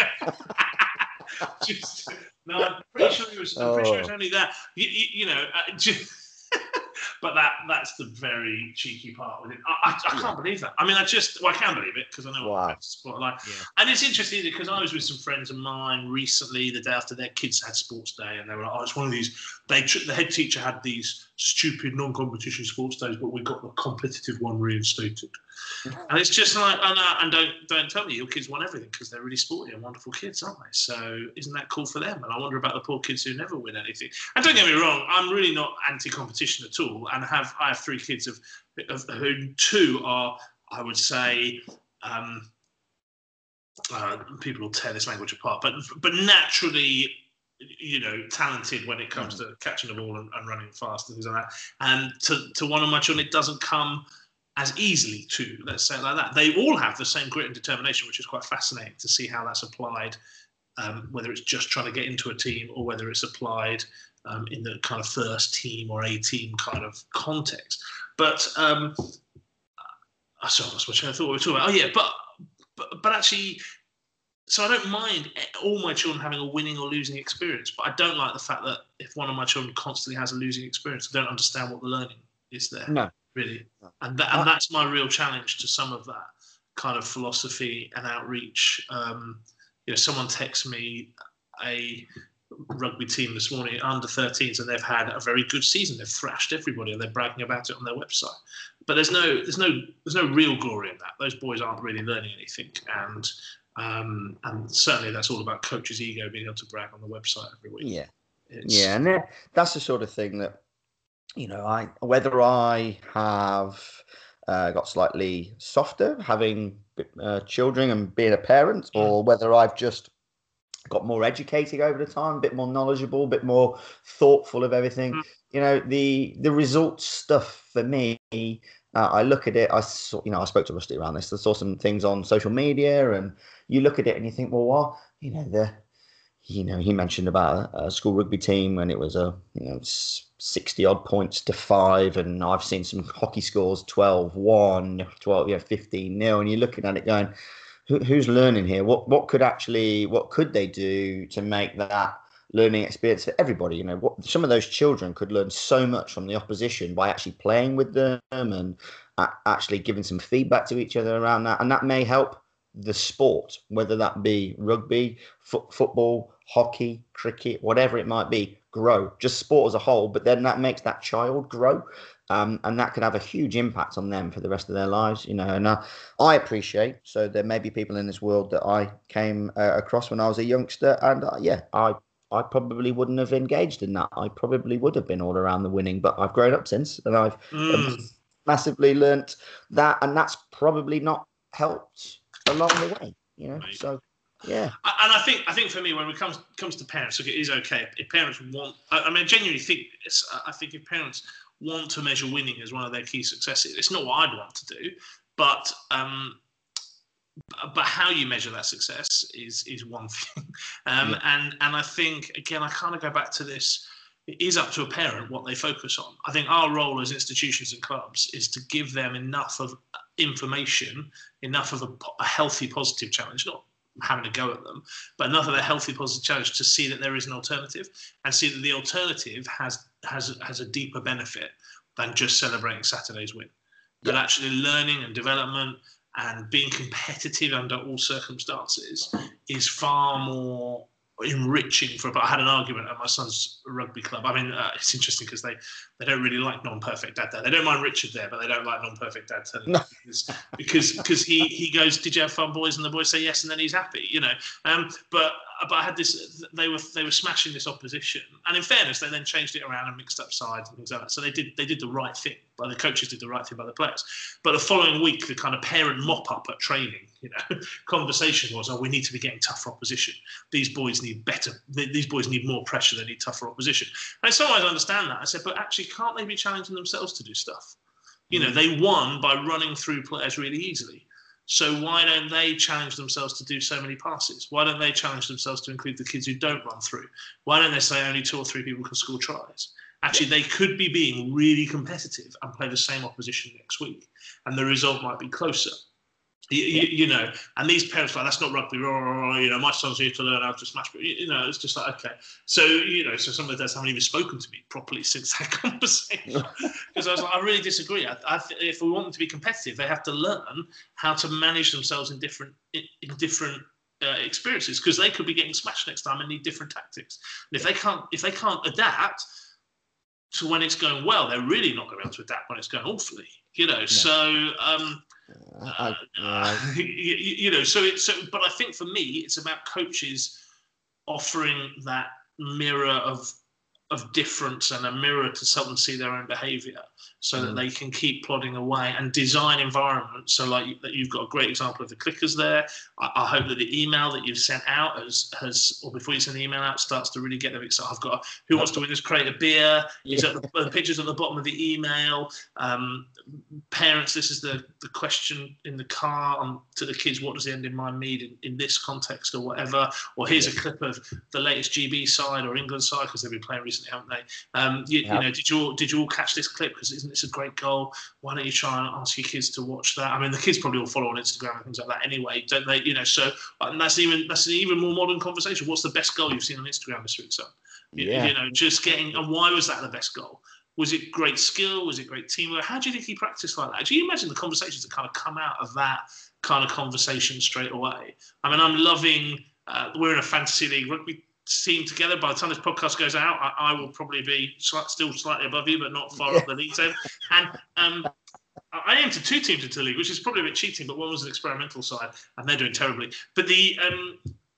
just no. I'm pretty sure it was. I'm pretty sure it was only that. You, you, you know, uh, just, but that that's the very cheeky part with it. I, I, I can't believe that. I mean, I just well, I can believe it because I know wow. what sport like. Yeah. And it's interesting because I was with some friends of mine recently, the day after their kids had sports day, and they were like, "Oh, it's one of these." They the head teacher had these stupid non-competition sports days, but we got the competitive one reinstated. And it's just like, and, uh, and don't don't tell me your kids won everything because they're really sporty and wonderful kids, aren't they? So isn't that cool for them? And I wonder about the poor kids who never win anything. And don't get me wrong, I'm really not anti-competition at all. And have I have three kids of, of who two are, I would say, um, uh, people will tear this language apart, but but naturally, you know, talented when it comes to catching the ball and, and running fast and things like that. And to, to one of my children, it doesn't come as easily to, let's say it like that. They all have the same grit and determination, which is quite fascinating to see how that's applied, um, whether it's just trying to get into a team or whether it's applied um, in the kind of first team or a team kind of context. But, um, I saw what I thought we were talking about. Oh, yeah, but but, but actually, so I don't mind all my children having a winning or losing experience, but I don't like the fact that if one of my children constantly has a losing experience, I don't understand what the learning is there. No, really, and that, and that's my real challenge to some of that kind of philosophy and outreach. Um, you know, someone texted me a rugby team this morning, under thirteens, and they've had a very good season. They've thrashed everybody, and they're bragging about it on their website. But there's no, there's no, there's no real glory in that. Those boys aren't really learning anything, and um, and certainly that's all about coach's ego being able to brag on the website every week. Yeah, it's, yeah, and that's the sort of thing that, you know, I whether I have uh, got slightly softer having uh, children and being a parent, or whether I've just got more educated over the time, a bit more knowledgeable, a bit more thoughtful of everything. Mm. You know, the the results stuff for me, uh, I look at it, I saw, you know, I spoke to Rusty around this, I saw some things on social media, and you look at it and you think, well, what, you know, the, you know, he mentioned about a, a school rugby team when it was a, you know, sixty odd points to five, and I've seen some hockey scores twelve one, twelve, you know, fifteen nil, and you're looking at it going, who's learning here? What what could actually what could they do to make that learning experience for everybody? You know, what some of those children could learn so much from the opposition by actually playing with them and actually giving some feedback to each other around that, and that may help the sport, whether that be rugby, fo- football, hockey, cricket, whatever it might be, grow. Just sport as a whole, but then that makes that child grow. Um, and that can have a huge impact on them for the rest of their lives, you know. And uh, I appreciate, so there may be people in this world that I came uh, across when I was a youngster, and uh, yeah, I I probably wouldn't have engaged in that. I probably would have been all around the winning, but I've grown up since, and I've mm. massively learnt that, and that's probably not helped along the way, you know. Right. So. Yeah, and I think I think for me, when it comes comes to parents, look, it is okay if parents want. I, I mean, I genuinely think it's, I think if parents want to measure winning as one of their key successes, it's not what I'd want to do, but um, but how you measure that success is is one thing, um, yeah. and and I think again, I kind of go back to this. It is up to a parent what they focus on. I think our role as institutions and clubs is to give them enough of information, enough of a, a healthy, positive challenge, not having a go at them, but enough of a healthy, positive challenge to see that there is an alternative, and see that the alternative has has has a deeper benefit than just celebrating Saturday's win. That yeah. actually learning and development and being competitive under all circumstances is far more enriching for. But I had an argument at my son's rugby club. I mean, uh, it's interesting because they they don't really like non-perfect dad there. They don't mind Richard there, but they don't like non-perfect dad telling no. because because he he goes, did you have fun, boys? And the boys say yes, and then he's happy, you know. Um, but but I had this. They were they were smashing this opposition, and in fairness, they then changed it around and mixed up sides and things like that. So they did they did the right thing. But the coaches did the right thing by the players. But the following week, the kind of parent mop up at training, you know, conversation was, oh, we need to be getting tougher opposition. These boys need better. These boys need more pressure. They need tougher opposition. And sometimes I understand that. I said, but actually, can't they be challenging themselves to do stuff? You know, they won by running through players really easily. So why don't they challenge themselves to do so many passes? Why don't they challenge themselves to include the kids who don't run through? Why don't they say only two or three people can score tries? Actually, they could be being really competitive and play the same opposition next week, and the result might be closer. You, you, you know, and these parents are like, that's not rugby. You know, my son's here to learn how to smash. But you know, it's just like, okay. So you know, so some of the dads haven't even spoken to me properly since that conversation, because I was like, I really disagree. I, I th- if we want them to be competitive, they have to learn how to manage themselves in different in, in different. Uh, experiences, because they could be getting smashed next time and need different tactics. And if they can't, if they can't adapt to when it's going well, they're really not going to be able to adapt when it's going awfully. You know, no. so um, uh, uh, you, you know, so it's so. But I think for me, it's about coaches offering that mirror of of difference and a mirror to help them see their own behaviour, so mm. that they can keep plodding away and design environments. So like that, you've got a great example of the clickers there. I, I hope that the email that you've sent out has, has, or before you send the email out, starts to really get them excited. I've got, who wants to win this crate of beer? Is yeah. at the, the pictures at the bottom of the email. Um, parents, this is the, the question in the car um, to the kids, what does the end in mind mean in, in this context or whatever? Or here's yeah. a clip of the latest G B side or England side, because they've been playing recently recently, haven't they? Um, you, you know, did you all, did you all catch this clip? Because isn't this a great goal? Why don't you try and ask your kids to watch that? I mean, the kids probably all follow on Instagram and things like that anyway, don't they? You know, so and that's even that's an even more modern conversation. What's the best goal you've seen on Instagram this week, son? You, yeah. you know, just getting and why was that the best goal? Was it great skill? Was it great teamwork? How do you think he practiced like that? Do you imagine the conversations that kind of come out of that kind of conversation straight away? I mean, I'm loving. Uh, we're in a fantasy league rugby team together. By the time this podcast goes out, I, I will probably be slight, still slightly above you, but not far up the league table. And um, I entered two teams into the league, which is probably a bit cheating, but one was an experimental side, and they're doing terribly. But the um,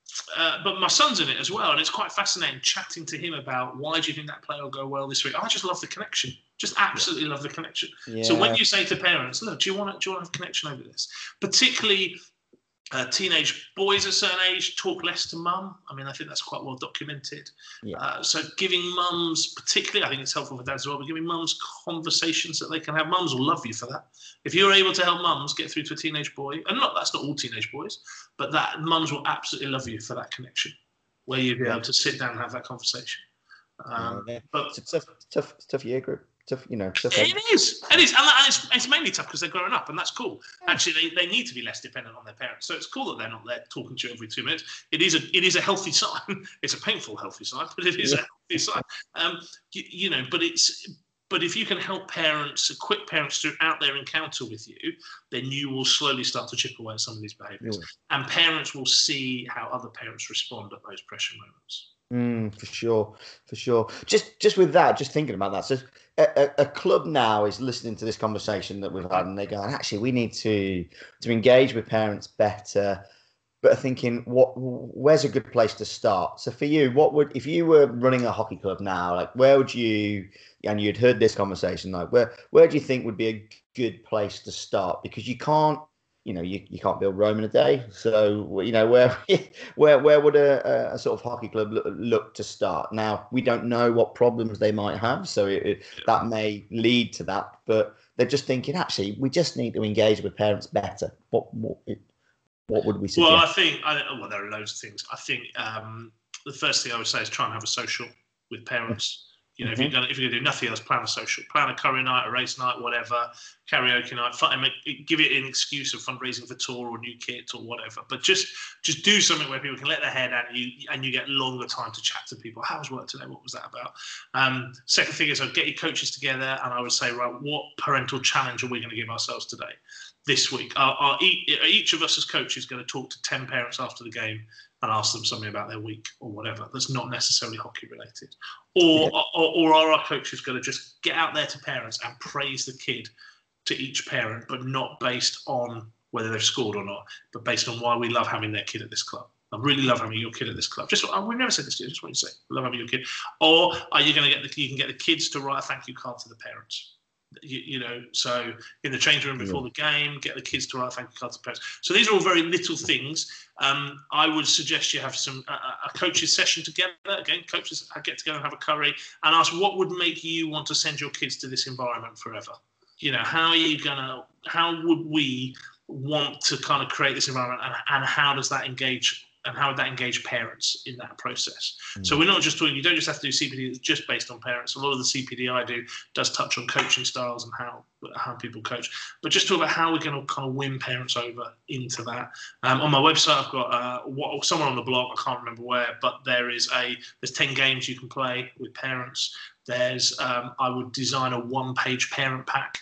uh, but my son's in it as well, and it's quite fascinating chatting to him about why do you think that player will go well this week. I just love the connection, just absolutely yeah. love the connection. Yeah. So when you say to parents, look, do you want to, do you want to have a connection over this, particularly. Uh, teenage boys at a certain age talk less to mum. I mean, I think that's quite well documented. Yeah. Uh, so giving mums, particularly, I think it's helpful for dads as well, but giving mums conversations that they can have. Mums will love you for that. If you're able to help mums get through to a teenage boy, and not that's not all teenage boys, but that mums will absolutely love you for that connection, where you'll be able to sit down and have that conversation. Um, yeah, but it's a tough, tough, tough year group. Tough, you know, tough it is. It is, and, and it's, it's mainly tough because they're growing up, and that's cool. Actually, they, they need to be less dependent on their parents, so it's cool that they're not there talking to you every two minutes. It is a it is a healthy sign. It's a painful healthy sign, but it is yeah. a healthy sign. Um, you, you know, but it's but if you can help parents, equip parents throughout their encounter with you, then you will slowly start to chip away at some of these behaviours, yeah. and parents will see how other parents respond at those pressure moments. Mm, for sure, for sure. Just, just with that, just thinking about that. So, a, a, a club now is listening to this conversation that we've had, and they're going, actually, we need to to engage with parents better. But are thinking, what, where's a good place to start? So, for you, what would if you were running a hockey club now? Like, where would you? And you'd heard this conversation, like, where where do you think would be a good place to start? Because you can't. You know, you, you can't build Rome in a day. So, you know, where where where would a, a sort of hockey club look, look to start? Now, we don't know what problems they might have, so it, it, that may lead to that. But they're just thinking, actually, we just need to engage with parents better. What what, what would we suggest? Well, I think, I, well, there are loads of things. I think um, the first thing I would say is try and have a social with parents. You know, mm-hmm. if you're going if you're going to do nothing else, plan a social, plan a curry night, a race night, whatever, karaoke night, fun, make, give it an excuse of fundraising for tour or new kit or whatever. But just just do something where people can let their hair down and you and you get longer time to chat to people. How was work today? What was that about? Um, second thing is, I'd get your coaches together and I would say, right, what parental challenge are we going to give ourselves today, this week? Are, are each of us as coaches going to talk to ten parents after the game and ask them something about their week or whatever that's not necessarily hockey related? Or, yeah. or, or are our coaches going to just get out there to parents and praise the kid to each parent, but not based on whether they've scored or not, but based on why we love having their kid at this club? I really love having your kid at this club. Just we've never said this to you. Just what you say. I love having your kid. Or are you going to get the you can get the kids to write a thank you card to the parents? You, you know, so in the change room before yeah. the game, get the kids to write thank you cards to parents. So these are all very little things. Um, I would suggest you have some uh, a coaches session together. Again, coaches get together and have a curry and ask what would make you want to send your kids to this environment forever. You know, how are you gonna? How would we want to kind of create this environment, and, and how does that engage? And how would that engage parents in that process? Mm. So we're not just talking, you don't just have to do C P D that's just based on parents. A lot of the C P D I do does touch on coaching styles and how how people coach. But just talk about how we're going to kind of win parents over into that. Um, on my website, I've got uh, what, somewhere on the blog, I can't remember where, but there is a, there's ten games you can play with parents. There's, um, I would design a one-page parent pack.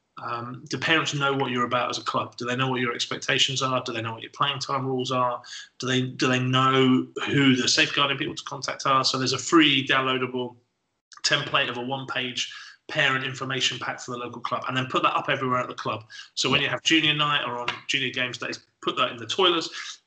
Um, do parents know what you're about as a club? Do they know what your expectations are? Do they know what your playing time rules are? Do they do they know who the safeguarding people to contact are? So there's a free downloadable template of a one-page parent information pack for the local club, and then put that up everywhere at the club. So when you have junior night or on junior games days, put that in the toilets,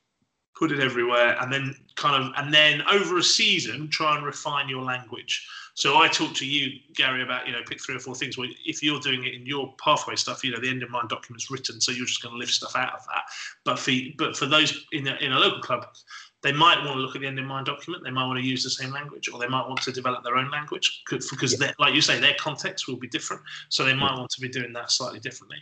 put it everywhere, and then kind of and then over a season, try and refine your language. So I talked to you, Gary, about, you know, pick three or four things. Well, if you're doing it in your pathway stuff, you know, the end in mind document's written, so you're just going to lift stuff out of that. But for but for those in a, in a local club, they might want to look at the end in mind document. They might want to use the same language, or they might want to develop their own language because, yeah. like you say, their context will be different. So they might yeah. want to be doing that slightly differently.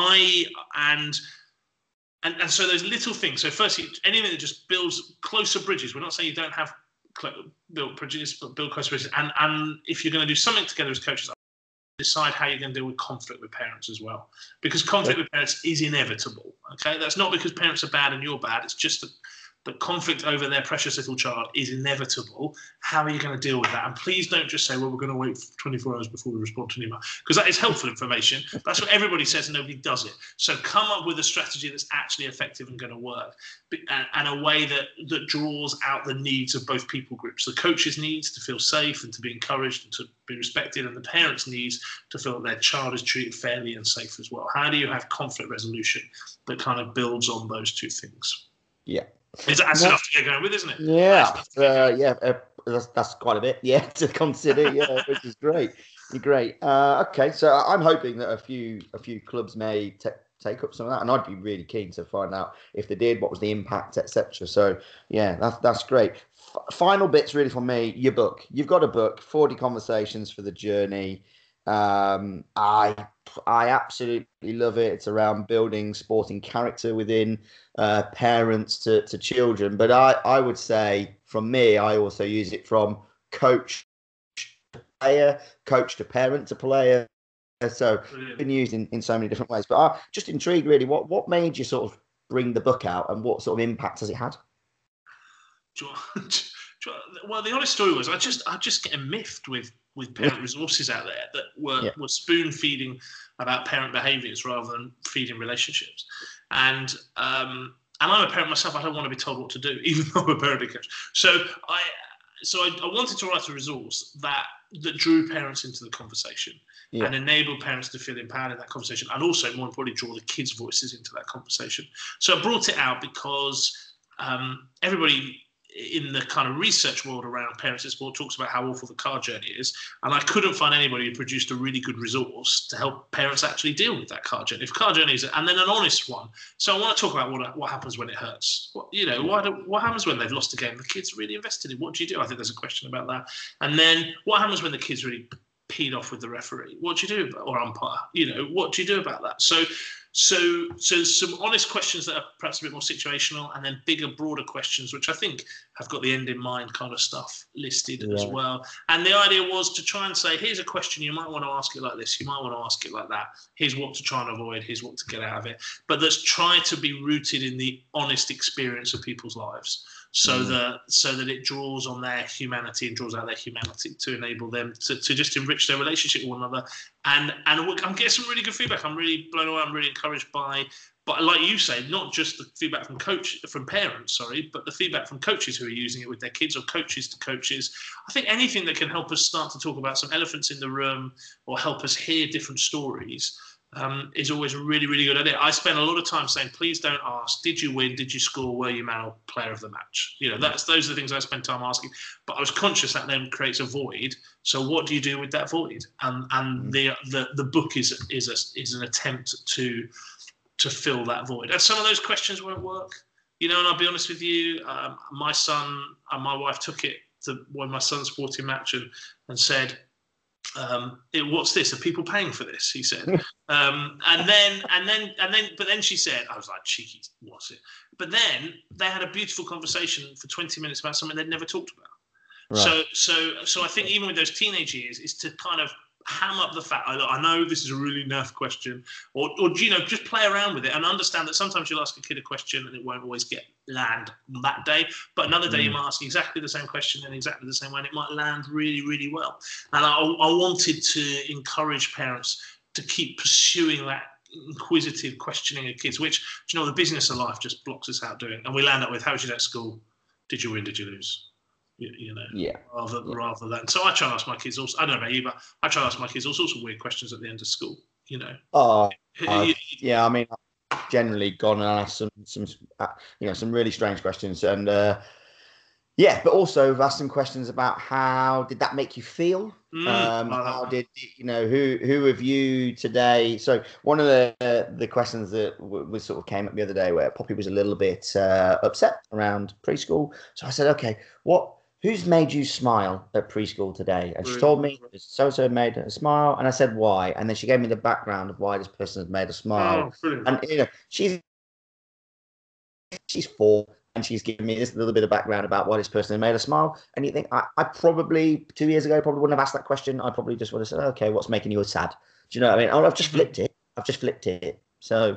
I and. And, and so those little things. So firstly, anything that just builds closer bridges. We're not saying you don't have build, produce, build close relationships. And, and if you're going to do something together as coaches, decide how you're going to deal with conflict with parents as well. Because conflict with parents is inevitable, okay? That's not because parents are bad and you're bad. It's just that the conflict over their precious little child is inevitable. How are you going to deal with that? And please don't just say, well, we're going to wait twenty-four hours before we respond to an email, because that is helpful information. That's what everybody says and nobody does it. So come up with a strategy that's actually effective and going to work, and a way that, that draws out the needs of both people groups. The coach's needs to feel safe and to be encouraged and to be respected, and the parents' needs to feel that their child is treated fairly and safe as well. How do you have conflict resolution that kind of builds on those two things? Yeah. Is that, that's enough to get going with, isn't it? Yeah, uh, yeah, uh, that's, that's quite a bit, yeah, to consider, yeah, which is great, great. Uh, okay, so I'm hoping that a few a few clubs may t- take up some of that, and I'd be really keen to find out if they did, what was the impact, et cetera. So yeah, that's that's great. F- final bits really from me. Your book, you've got a book, forty Conversations for the Journey. Um, I I absolutely love it. It's around building sporting character within uh, parents to, to children. But I, I would say, from me, I also use it from coach to player, coach to parent to player. So it's been used in, in so many different ways. But I'm just intrigued, really, what, what made you sort of bring the book out, and what sort of impact has it had? Well, the honest story was I just I just get miffed with with parent resources out there that were, yeah. were spoon feeding about parent behaviours rather than feeding relationships. And um, and I'm a parent myself. I don't want to be told what to do, even though I'm a parenting coach. So I so I, I wanted to write a resource that that drew parents into the conversation, yeah. and enabled parents to feel empowered in that conversation, and also, more importantly, draw the kids' voices into that conversation. So I brought it out because um, everybody in the kind of research world around parents in sport talks about how awful the car journey is, and I couldn't find anybody who produced a really good resource to help parents actually deal with that car journey. If car journey is, and then an honest one. So I want to talk about what what happens when it hurts. What you know, what what happens when they've lost a game the kid's really invested in. What do you do? I think there's a question about that. And then what happens when the kid's really peed off with the referee? What do you do about, or umpire? You know, what do you do about that? So. So, so some honest questions that are perhaps a bit more situational, and then bigger, broader questions, which I think have got the end in mind kind of stuff listed yeah. as well. And the idea was to try and say, here's a question, you might want to ask it like this, you might want to ask it like that. Here's what to try and avoid, here's what to get out of it. But that's try to be rooted in the honest experience of people's lives. So mm. that so that it draws on their humanity and draws out their humanity to enable them to, to just enrich their relationship with one another. And and I'm getting some really good feedback. I'm really blown away. I'm really encouraged by, but like you say, not just the feedback from coach from parents, sorry, but the feedback from coaches who are using it with their kids, or coaches to coaches. I think anything that can help us start to talk about some elephants in the room, or help us hear different stories, Um, is always a really, really good idea. I spend a lot of time saying, please don't ask, did you win? Did you score? Were you man or player of the match? You know, that's those are the things I spend time asking. But I was conscious that then creates a void. So what do you do with that void? And and the the, the book is is a, is an attempt to to fill that void. And some of those questions won't work. You know, and I'll be honest with you, um, my son and my wife took it to when my son's sporting match and and said, Um, it, what's this? Are people paying for this? He said, um, and then, and then, and then, but then she said, I was like, cheeky, what's it? But then they had a beautiful conversation for twenty minutes about something they'd never talked about. Right. So, so, so I think even with those teenage years, is to kind of ham up the fact. I, I know this is a really naff question, or, or you know, just play around with it and understand that sometimes you'll ask a kid a question and it won't always get land that day, but another day mm. you might ask exactly the same question in exactly the same way, and it might land really, really well. And I, I wanted to encourage parents to keep pursuing that inquisitive questioning of kids, which, you know, the business of life just blocks us out doing. And we land up with, how was your day at school? Did you win? Did you lose? You, you know, yeah. Rather, yeah. rather than. So I try to ask my kids also. I don't know about you, but I try to ask my kids all sorts of weird questions at the end of school. You know. Oh, uh, yeah. I mean, I've generally gone and asked some, some, uh, you know, some really strange questions, and uh, yeah, but also I've asked some questions about how did that make you feel? Mm, um, how did you know who who have you today? So one of the uh, the questions that w- was sort of came up the other day, where Poppy was a little bit uh, upset around preschool. So I said, okay, what? Who's made you smile at preschool today? And she told me so-so made her smile. And I said, why? And then she gave me the background of why this person has made her smile. Oh, and, you know, she's, she's four. she's given me this little bit of background about why this person made her smile. And you think, I, I probably, two years ago, probably wouldn't have asked that question. I probably just would have said, okay, what's making you sad? Do you know what I mean? Oh, I've just flipped it. I've just flipped it. So,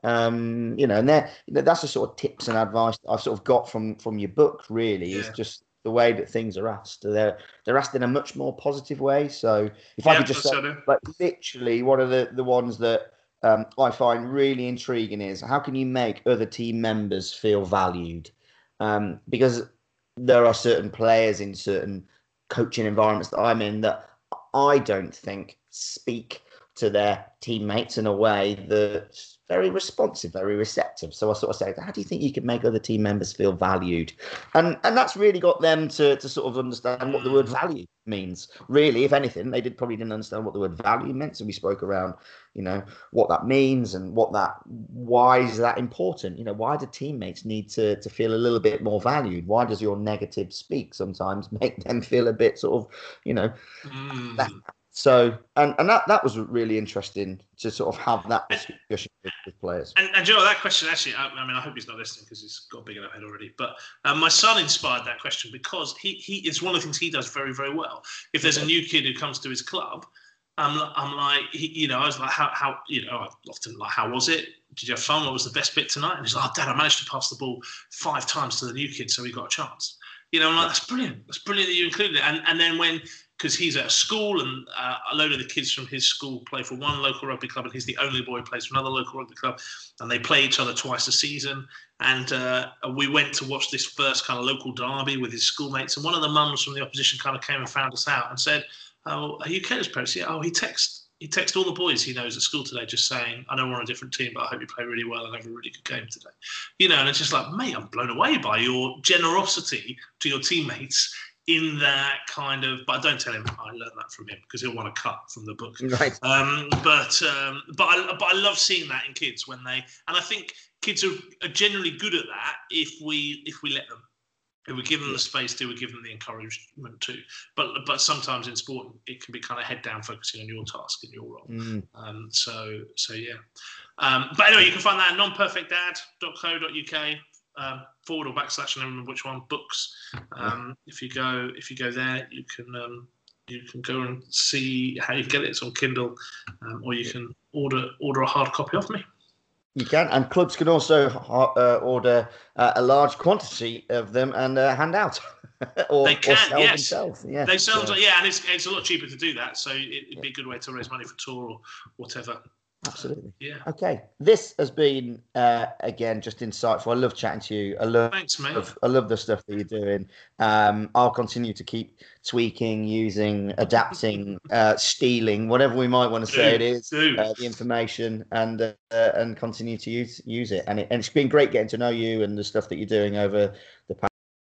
um, you know, and there, you know, that's the sort of tips and advice that I've sort of got from from your book, really, yeah. is just the way that things are asked. They're they're asked in a much more positive way. So if yeah, I could just say, like, literally, one of the, the ones that um, I find really intriguing is how can you make other team members feel valued? Um, because there are certain players in certain coaching environments that I'm in that I don't think speak to their teammates in a way that's very responsive, very receptive. So I sort of say, how do you think you can make other team members feel valued? And and that's really got them to to sort of understand what the word value means. Really, if anything, they did probably didn't understand what the word value meant. So we spoke around, you know, what that means and what that, why is that important? You know, why do teammates need to to feel a little bit more valued? Why does your negative speak sometimes make them feel a bit sort of, you know, mm. that, So, and, and that, that was really interesting to sort of have that discussion with, with players. And, and you know, that question actually, I, I mean, I hope he's not listening because he's got a big enough head already. But um, my son inspired that question because he, he it's one of the things he does very, very well. If there's a new kid who comes to his club, I'm, I'm like, he, you know, I was like, how, how, you know, I often like, how was it? Did you have fun? What was the best bit tonight? And he's like, oh, Dad, I managed to pass the ball five times to the new kid, so he got a chance. You know, I'm like, that's brilliant. That's brilliant that you included it. And, and then when, because he's at a school and uh, a load of the kids from his school play for one local rugby club and he's the only boy who plays for another local rugby club, and they play each other twice a season. And uh, we went to watch this first kind of local derby with his schoolmates, and one of the mums from the opposition kind of came and found us out and said, oh, are you Kayla's parents? Yeah. Oh, he texted he texted all the boys he knows at school today just saying, I know we're on a different team, but I hope you play really well and have a really good game today. You know, and it's just like, mate, I'm blown away by your generosity to your teammates in that kind of, but don't tell him I learned that from him because he'll want to cut from the book. Right. Um, but um, but I but I love seeing that in kids when they, and I think kids are, are generally good at that if we if we let them, if we give them the space to, we give them the encouragement to. But but sometimes in sport it can be kind of head down focusing on your task and your role. Mm. Um, so so yeah. Um, but anyway, you can find that at non perfect dad dot co dot uk. Um, forward or backslash, I don't remember which one. Books. Um, if you go, if you go there, you can um, you can go and see how you can get it. It's on Kindle, um, or you can order order a hard copy off me. You can, and clubs can also uh, order uh, a large quantity of them and uh, hand out, or they can, or sell yes. themselves. Yeah, they sell so. them. Yeah, and it's it's a lot cheaper to do that. So it, it'd be a good way to raise money for tour or whatever. Absolutely. Yeah. Okay. This has been uh, again just insightful. I love chatting to you. I love. Thanks, mate. Love, I love the stuff that you're doing. Um, I'll continue to keep tweaking, using, adapting, uh, stealing, whatever we might want to say it is, uh, the information, and uh, and continue to use use it. And, it. and it's been great getting to know you and the stuff that you're doing over the past.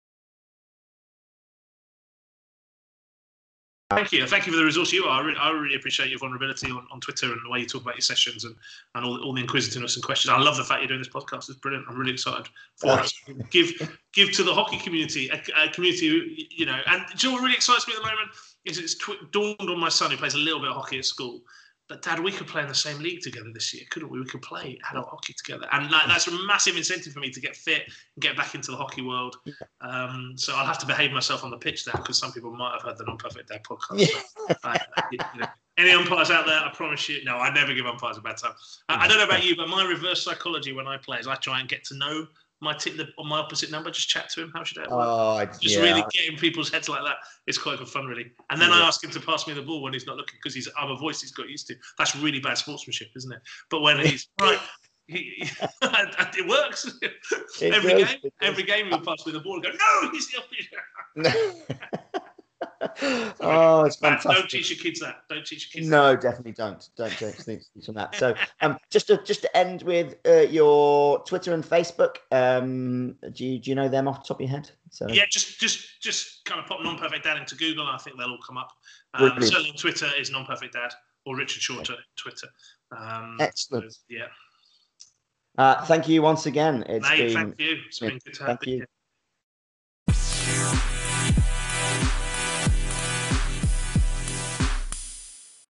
Thank you. Thank you for the resource you are. I really, I really appreciate your vulnerability on, on Twitter and the way you talk about your sessions and, and all, all the inquisitiveness and questions. I love the fact you're doing this podcast. It's brilliant. I'm really excited for us. Give give to the hockey community, a, a community, you know, and do you know what really excites me at the moment is it's tw- dawned on my son who plays a little bit of hockey at school. But Dad, we could play in the same league together this year, couldn't we? We could play adult hockey together, and that, that's a massive incentive for me to get fit and get back into the hockey world. Um, so I'll have to behave myself on the pitch now because some people might have heard the Non Perfect Dad podcast. But, I, you know, any umpires out there? I promise you, no, I never give umpires a bad time. I, I don't know about you, but my reverse psychology when I play is I try and get to know my t- the, on my opposite number, just chat to him. How should I? Oh, just yeah. really get in people's heads like that. It's quite good fun, really. And then yeah. I ask him to pass me the ball when he's not looking because he's I'm a voice he's got used to. That's really bad sportsmanship, isn't it? But when he's right, he, it works. It every does, game, every game he'll pass me the ball and go, no, he's the opposite. Oh, it's fantastic. Don't teach your kids that. Don't teach your kids no, that. definitely don't. Don't teach them that. So, um, just to just to end with uh, your Twitter and Facebook. Um, do you do you know them off the top of your head? So yeah, just just just kind of pop Non Perfect Dad into Google, and I think they'll all come up. Um, certainly, on Twitter is Non Perfect Dad or Richard Shorter okay. Twitter. Um, Excellent. So, yeah. Uh, thank you once again. It's Mate, been. Thank you. It's been good to have you.